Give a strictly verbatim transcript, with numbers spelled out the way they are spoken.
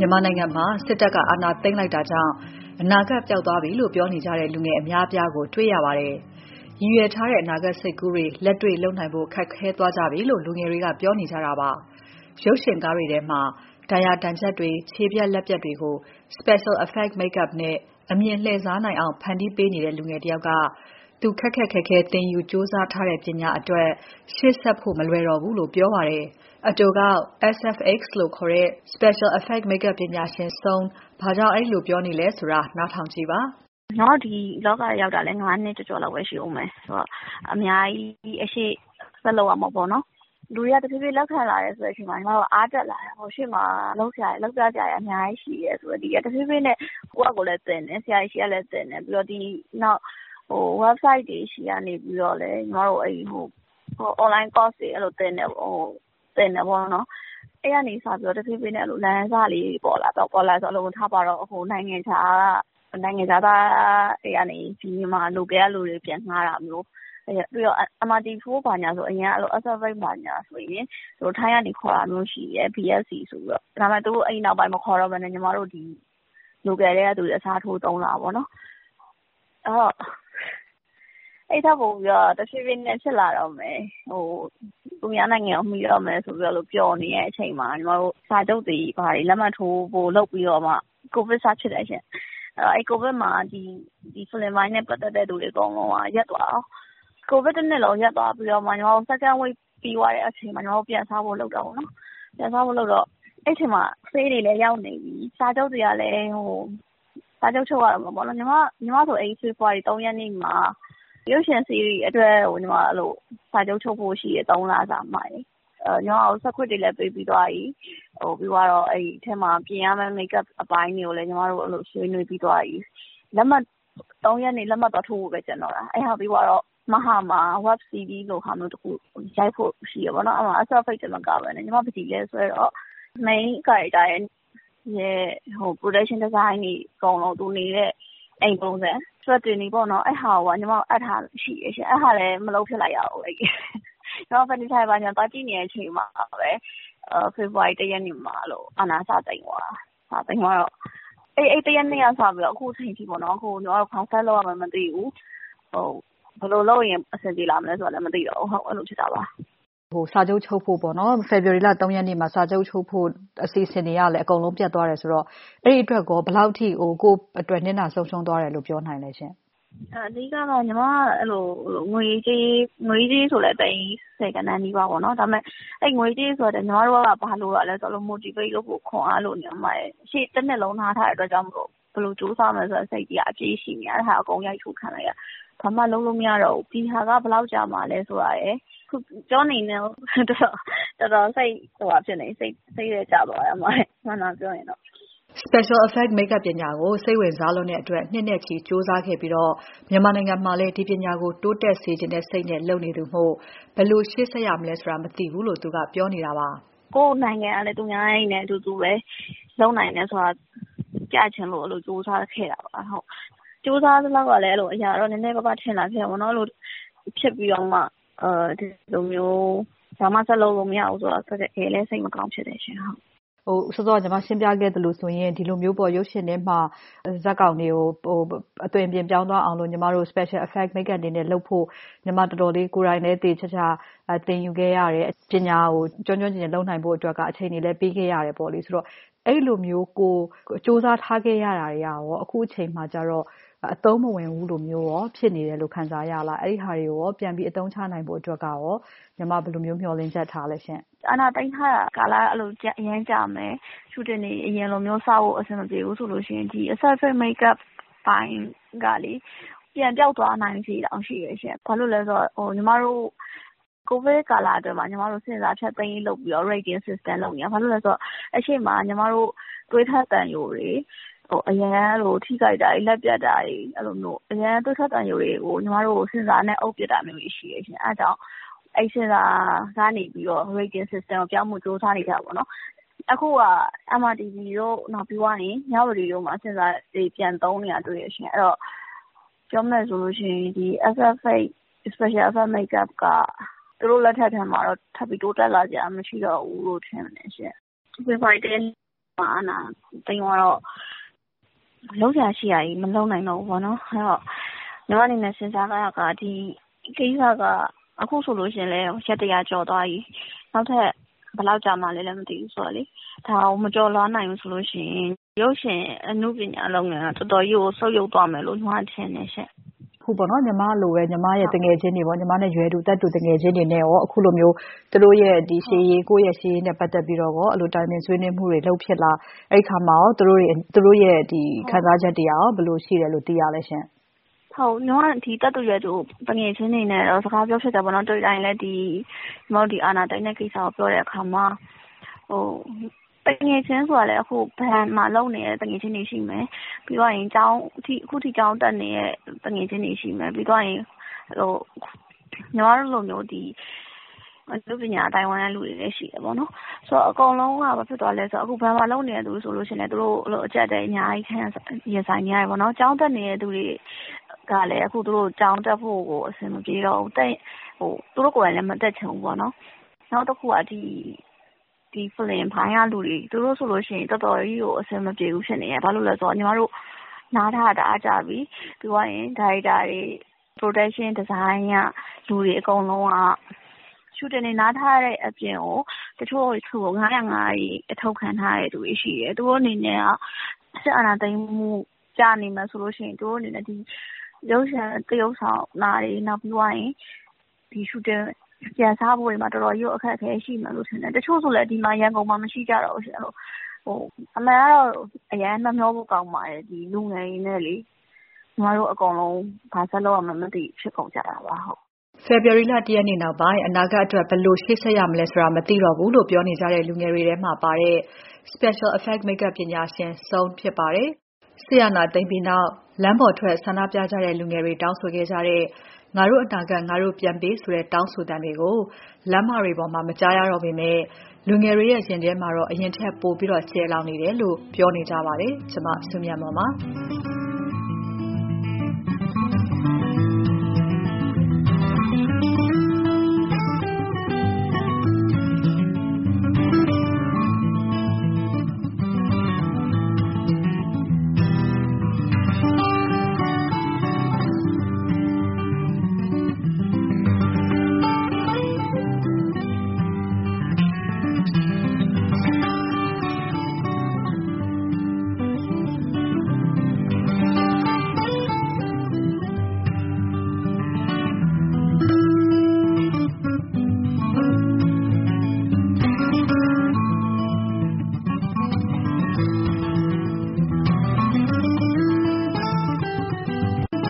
မြန်မာနိုင်ငံမှာစစ်တပ်ကအာဏာသိမ်းလိုက်တာကြောင့်အနာဂတ်ပျောက်သွားပြီလို့ပြောနေကြတဲ့လူငယ်အများအပြားကိုတွေ့ရပါတယ်။ရည်ရွယ်ထားတဲ့အနာဂတ်စိတ်ကူးတွေလက်တွေ့လုပ်နိုင်ဖို့ခက်ခဲသွားကြပြီလို့လူငယ်တွေကပြောနေကြတာပါ။ရုပ်ရှင်ကားတွေထဲမှာဒဏ်ရာဒဏ်ချက်တွေ၊ခြေပြတ်လက်ပြတ်တွေကို special effect makeup နဲ့အမြင်လှည့်စားနိုင်အောင်ဖန်တီးပေးနေတဲ့လူငယ်တယောက်ကသူခက်ခက်ခဲခဲသင်ယူစူးစမ်းထားတဲ့ပညာအတွက်ရှေ့ဆက်ဖို့မလွယ်တော့ဘူးလို့ပြောပါတယ်။အတိုကောက် S F X လို့ခေါ်တဲ့ special effect makeup ပညာရှင် Sone ဘာကြောင့်အဲ့လိုပြောနေလဲဆိုတာနားထောင်ကြည့်ပါ။ကျွန်တော်ဒီလောကရောက်တာလဲ၅နှစ်ကျော်ကျော်လောက်ပဲရှိဦးမယ်ဆိုတော့အများကြီးအရှိဆက်လုပ်ရမှာပေါ့နော်လူတွေကတဖြည်းဖြည်းလက်ခံလာရဲဆိုတဲ့အချိန်မှာကျွန်တော်အားတက်လာတယ်ဟိုရှေ့မှာလောက်ဆရာလောက်ပြကြရအများကြီးရှိရဲဆိုတော့ဒီကတဖြည်းဖြည်းနဲ့ကိုယ့်အကိုလည်းတင်တယ်ဆရာကြီးကလည်းတင်တယ်ပြီးတော့ဒီနောက်ဟို website တွေရှိရနေပြီးတော့လဲကျွန်တော်တို့အဲ့ဟိုဟို online course တွေအဲ့လိုတင်တယ်ဟိုတင်တယ်ပေါ့နော်အဲ့ရနေစားပြီးတော့တဖြည်းဖြည်းနဲ့အဲ့လိုလမ်းစားလေးပေါ်လာတော့ပေါ်လာဆိုအလုံးထားပါတော့ဟိုနိုင်ငံခြားနိုင်ငံခြားသားအဲ့ရနေဒီမှာလိုကဲလူတွေပြန်ငှားတာမျိုးအဲ့ပြီးတော့ M R T ဖိုးပါညာဆိုအရင်အဲ့လို S F X ပါညာဆိုရင်တို့ထိုင်းကနေခေါ်တာမျိုးရှိရဲ B S C ဆိုပြီးတော့ဒါမှမဟုတ်တို့အဲ့နောက်ပိုင်းမခေါ်တော့ဘဲနဲ့ညီမတို့ဒီလိုကဲတဲ့သူတွေအစားထိုးသုံးလာပါတော့အဲ့တော့အဲ့ဒါပုံပြီးတော့တဖြည်းဖြည်းနဲ့ဖြစ်လာတော့မယ်ဟိုသူများနိုင်ငံကိုမှီတော့မယ်ဆိုပြီးတော့လို့ပြောနေတဲ့အချိန်မှာညီမတို့စာချုပ်တွေဘာတွေလက်မှတ်ထိုးဖို့လုပ်ပြီးတော့မှကိုဗစ်စဖြစ်တဲ့အချိန်အဲ့အဲ့ကိုဗစ်မှာဒီဒီ film မိုင်းနဲ့ပတ်သက်တဲ့သူတွေအကုန်လုံးကရက်သွားအောင်ကိုဗစ်တစ်နှစ်လုံးရက်သွားပြီးတော့မှညီမတို့ second wave ပြီးသွားတဲ့အချိန်မှာညီမတို့ပြန်စားဖို့လုပ်တော့ဗောနော်ပြန်စားဖို့လုပ်တော့အဲ့ချိန်မှာဖေးတွေလည်းရောက်နေပြီစာချုပ်တွေကလည်းဟိုစာချုပ်ချုပ်ရတော့မှာပေါ့နော်ညီမညီမဆိုအဲ့ဖေဖော်ဝါရီ၃ရက်နေ့မှာရုပ်ရှင်စီရီအတွက်ဟိုညီမအဲ့လိုစာချုပ်ချုပ်ဖို့ရှိရ၃လစာမှရယ်အဲညီမတို့ဆက်ခွတ်တွေလည်းပေးပြီးသွားပြီဟိုပြီးတော့အဲ့ဒီထဲမှာပြင်ရမယ့် makeup အပိုင်းတွေကိုလည်းညီမတို့အဲ့လိုဆွေးနွေးပြီးသွားပြီလက်မှတ်၃ရက်နေ့လက်မှတ်တော့ထိုးဖို့ပဲကျန်တော့တာအဲ့ဟာပြီးတော့မဟာမှာ web series လို့ဟာမျိုးတခုရိုက်ဖို့ရှိရပါတော့အဲ့မှာ S F X တမကပဲနဲ့ညီမပတိလဲဆိုတော့ main character ရဲ့ဟို production design တွေအကုန်လုံးသူနေတဲ့အိမ်ပုံစံ strategy ပေါ့နော်အဲ့ဟာကညီမအပ်ထားရှိရရှင်အဲ့ဟာလည်းမလုပ်ဖြစ်လိုက်ရဘူးအဲ့ကျွန်တော်ဖန်တီးထားပါညာတာကြည့်နေတဲ့အချိန်မှာပဲအဲဖေဖော်ဝါရီ၁ရက်နေ့မှာလို့အနာစာတိန်သွားတာတိန်သွားတော့အဲ့အဲ့တရက်နေ့ကစပြီးတော့အခုချိန်ထိပေါ့နော်အခုကျွန်တော်ခေါင်းဆက်လောက်ရမှမသိဘူးဟိုဘယ်လိုလုပ်ရင်အဆင်ပြေလာမလဲဆိုတာလည်းမသိတော့ဘူးဟုတ်အဲ့လိုဖြစ်တာပါဟိုစာချုပ်ချုပ်ဖို့ပေါ့နော် February လ၃ရက်နေ့မှာစာချုပ်ချုပ်ဖို့အစီအစဉ်တွေကလည်းအကုန်လုံးပြတ်သွားတယ်ဆိုတော့အဲ့ဒီအတွက်ကောဘယ်လောက်ထိဟိုကိုအတွက်နစ်နာဆုံးရှုံးသွားတယ်လို့ပြောနိုင်လဲရှင်အဓိကတော့ညီမအဲ့လိုငွေကြီးငွေကြီးဆိုလဲတိန်စေကနန်းကြီးပါပေါ့နော်ဒါပေမဲ့အဲ့ငွေကြီးဆိုတော့ညီမတို့ကဘာလို့ရလဲဆိုတော့ motivate လုပ်ဖို့ခွန်အားလို့ညီမရဲ့ရှေ့တစ်နှစ်လုံးထားထားတဲ့အတွက်ကြောင့်မလို့ဘယ်လိုစူးစမ်းမလဲဆိုတော့စိတ်ကြီးအပြေးရှိနေအဲ့ဒါအကုန်ရိုက်ထုတ်ခံလိုက်ရဘာမှလုံးလို့မရတော့ဘူးဒီဟာကဘယ်လောက်ကြာမှလဲဆိုတာရယ်ခုကြောနေနေတော့တော်တော်စိတ်ဟိုအဖြစ်နေစိတ်စိတ်ရကြသွားရမှာမှန်တာပြောရင်တော့ special effect makeup ပညာကိုစိတ်ဝင်စားလို့တဲ့အတွက်နှစ်နဲ့ချီစူးစမ်းခဲ့ပြီးတော့မြန်မာနိုင်ငံမှာလည်းဒီပညာကိုတိုးတက်စေခြင်းတဲ့စိတ်နဲ့လုပ်နေသူမို့ဘယ်လိုရှေ့ဆက်ရမလဲဆိုတာမသိဘူးလို့သူကပြောနေတာပါကိုယ်နိုင်ငံကလည်းသူများရင်းနဲ့အတူတူပဲလုပ်နိုင်တယ်ဆိုတာကြားချင်လို့အဲ့လိုစူးစမ်းခဲ့တာပါဟုတ်စူးစမ်းသလောက်ကလည်းအဲ့လိုအရာတော့နည်းနည်းပါးပါးထင်လာခဲ့ပါတော့လို့ဖြစ်ပြီးတော့မှအဲဒီလိုမျိုးဘာမှဆက်လုပ်လို့မရဘူးဆိုတော့ဆက်ခဲလဲစိတ်မကောင်းဖြစ်တယ်ရှင်ဟုတ်ဟိုစောစောကျွန်မရှင်းပြခဲ့သလိုဆိုရင်ဒီလိုမျိုးပေါ့ရုပ်ရှင်ထဲမှာဇက်ကောင်တွေကိုဟိုအသွင်ပြင်ပြောင်းသွားအောင်လို့ညီမတို့ special effect makeup တွေနဲ့လုပ်ဖို့ညီမတော်တော်လေးကိုယ်တိုင်လည်းတည်ချာချာသင်ယူခဲ့ရတယ်ပညာကိုကျွမ်းကျွမ်းကျင်ကျင်လုပ်နိုင်ဖို့အတွက်ကအချိန်တွေလည်းပေးခဲ့ရတယ်ပေါ့လေဆိုတော့အဲ့လိုမျိုးကိုစူးစမ်းထားခဲ့ရတာတွေရောအခုအချိန်မှာကျတော့အသုံးမဝင်ဘူးလို့မျိုးရောဖြစ်နေတယ်လို့ခံစားရလားအဲ့ဒီဟာတွေရောပြန်ပြီးအသုံးချနိုင်ဖို့အတွက်ကရောညီမဘယ်လိုမျိုးမျှော်လင့်ချက်ထားလဲရှင်အနာတိုင်းထားတာကာလအဲ့လိုအရင်ကြာမယ်ရှူတင်နေအရင်လိုမျိုးစဖို့အဆင်မပြေဘူးဆိုလို့ရှိရင်ဒီ effect makeup ပိုင်းကလေပြန်ပြောက်သွားနိုင်စီတောင်ရှိရရှင်ဘာလို့လဲဆိုတော့ဟိုညီမတို့ကိုဗစ်ကာလအတွင်းမှာညီမတို့စဉ်းစားဖြတ်သိမ်းလုပ်ပြီးတော့ rating system လုပ်နေတာဘာလို့လဲဆိုတော့အရှိမညီမတို့တွေးထက်တန်ယိုတွေဟိုအရင်လိုထိကြိုက်တာလက်ပြတ်တာတွေအဲ့လိုမျိုးအရင်တွေးထက်တန်ယိုတွေကိုညီမတို့စဉ်းစားနဲ့အုပ်ပြတာမျိုးရှိရရှင်အဲဒါကြောင့်အဲ့စဉ်းစားကနေပြီးတော့ rating system ကိုပြောင်းမှုစူးစမ်းနေကြပါဘောနော်အခုက M R T V တို့နောက်ပြီးသွားရင်ညဝတီတို့မှာစဉ်းစားတွေပြန်သုံးနေတာတွေ့ရရှင်အဲ့တော့ပြောမယ်ဆိုလို့ရှိရင်ဒီ S F X special effect makeup ကသူတို့လက်ထက်ထဲမှာတော့ထပ်ပြီးတိုးတက်လာကြမရှိတော့ဘူးလို့ထင်တယ်ရှင်ဖေဖော်ဝါရီအာဏာသိမ်းသွားတော့လုံးစရာရှိရည်မလုံးနိုင်တော့ဘူးပေါ့နော်အဲ့တော့ညီမအနေနဲ့စဉ်းစားရတာကဒီကိစ္စကအခုဆိုလို့ရှင်လဲရက်တရာကြော်သွားပြီနောက်ထပ်ဘယ်လောက်ကြာမှလဲလည်းမသိဘူးဆိုတော့လေဒါကိုမကြော်လွှားနိုင်ဘူးဆိုလို့ရှိရင်ရုပ်ရှင်အမှုပညာလုပ်ငန်းကတော်တော်ကြီးကိုဆုတ်ယုတ်သွားမယ်လို့ညီမထင်နေရှင့်ခုပေါ့နော်ညီမလိုပဲညီမရဲ့တငယ်ချင်းတွေပေါ့ညီမနဲ့ရွယ်တူတက်တူတငယ်ချင်းတွေနဲ့ရောအခုလိုမျိုးသူတို့ရဲ့ဒီရှေးရေးကိုယ့်ရဲ့ရှေးရေးနဲ့ပတ်သက်ပြီးတော့ရောအဲ့လိုတိုင်ပင်ဆွေးနွေးမှုတွေလုပ်ဖြစ်လာအဲ့ခါမှာရောသူတို့တွေသူတို့ရဲ့ဒီခံစားချက်တွေရောဘယ်လိုရှိတယ်လို့သိရလဲရှင်ဟုတ်ညီမဒီတက်တူရွယ်တူတငယ်ချင်းတွေနဲ့တော့စကားပြောဖြစ်တယ်ပေါ့နော်တွေ့တိုင်းလည်းဒီညီမတို့ဒီအာနာတိုင်းတဲ့ကိစ္စကိုပြောတဲ့အခါမှာဟိုတငယ်ချင်းဆိုတာလည်းအခုဘန်မှာလုံနေတဲ့တငယ်ချင်းတွေရှိမယ်ပြီးတော့ရင်ကျောင်းအခုအခုထိကျောင်းတက်နေတဲ့တငယ်ချင်းတွေရှိမယ်ပြီးတော့ရင်ဟိုညီမတို့လိုမျိုးဒီလူပညာအတိုင်းဝိုင်းလူတွေလည်းရှိတယ်ပေါ့နော်ဆိုတော့အကုန်လုံးကဘာဖြစ်သွားလဲဆိုတော့အခုဘန်မှာလုံနေတဲ့သူဆိုလို့ရှိရင်သူတို့လိုအကျက်တဲ့အများကြီးခံရင်ဆိုင်နေရတယ်ပေါ့နော်ကျောင်းတက်နေတဲ့သူတွေကလည်းအခုသူတို့ကျောင်းတက်ဖို့ကိုအဆင်မပြေတော့ဘူးတဲ့ဟိုသူတို့ကိုယ်တိုင်လည်းမတက်ချင်ဘူးပေါ့နော်နောက်တစ်ခုကဒီဒီ film ဖိုင်းရလူတွေသူတို့ဆိုလို့ရှိရင်တော်တော်ကြီးကိုအဆင်မပြေဘူးဖြစ်နေရဘာလို့လဲဆိုတော့ညီမတို့နားထားတာအားကြပြီပြီးတော့ရင် director တွေ production design ကလူတွေအကုန်လုံးကရှူတင်နေနားထားတဲ့အပြင်ကိုတချို့သူ့ကိုငါးရငါးကြီးအထောက်ခံထားတဲ့သူတွေရှိတယ်သူတို့အနေနဲ့ကစစ်အာဏာသိမ်းမှုကြာနေမှဆိုလို့ရှိရင်သူတို့အနေနဲ့ဒီရုပ်ရှင်တရုပ်ဆောင်နာတွေနောက်ပြီးတော့ရင်ဒီရှူတင်ပြန်စားဖို့တွေမှာတော်တော်ကြီးအခက်အခဲရှိမှလို့ထင်တယ်တချို့ဆိုလည်းဒီမှာရန်ကုန်မှာမရှိကြတော့ဘူးရှင်ဟိုဟိုအမှန်ကတော့အရန်နှမျောဖို့ကောင်းပါတယ်ဒီလူငယ်ရင်းနဲ့လေညီမတို့အကုန်လုံးဘာဆက်လို့မှမသိဖြစ်ကုန်ကြတာပါဟုတ်ဖေဖော်ဝါရီလတရက်နေ့နောက်ပိုင်းအနာဂတ်အတွက်ဘယ်လိုရှေ့ဆက်ရမလဲဆိုတာမသိတော့ဘူးလို့ပြောနေကြတဲ့လူငယ်တွေထဲမှာပါတဲ့ special effect makeup ပညာရှင်စုံဖြစ်ပါတယ်။ဆီယနာသိမ့်ပြီးနောက်လမ်းပေါ်ထွက်ဆန္ဒပြကြတဲ့လူငယ်တွေတောင်းဆိုခဲ့ကြတဲ့ငါတို့အနာဂတ်ငါတို့ပြန်ပေးဆိုတဲ့တောင်းဆိုသံတွေကိုလမ်းမတွေပေါ်မှာမကြားရတော့ပေမဲ့လူငယ်တွေရဲ့ရင်ထဲမှာတော့အရင်ထက်ပိုပြီးတော့ကျယ်လောင်နေတယ်လို့ပြောနေကြပါတယ်။ကျွန်မစုမြတ်မော်ပါ